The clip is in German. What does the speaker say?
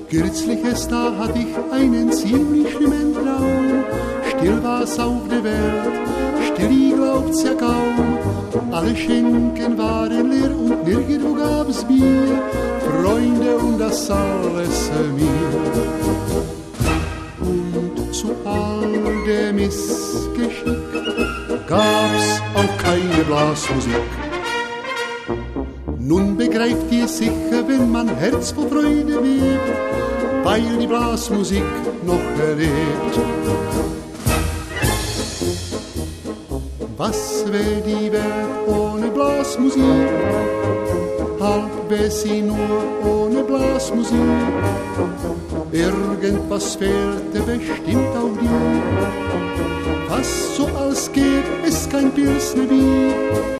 Kürzliches da hatt ich einen ziemlich schlimmen Traum. Still war's auf der Welt, still, ich glaubt's ja kaum. Alle Schenken waren leer und nirgendwo gab's Bier. Freunde und das alles mir. Und zu all dem Missgeschick gab's auch keine Blasmusik. Nun begreift ihr sicher, wenn man Herz vor Freude webt, weil die Blasmusik noch erlebt. Was wär die Welt ohne Blasmusik? Halb wär sie nur ohne Blasmusik. Irgendwas fehlte bestimmt auch dir. Fast so als gäb es kein Pilsner Bier.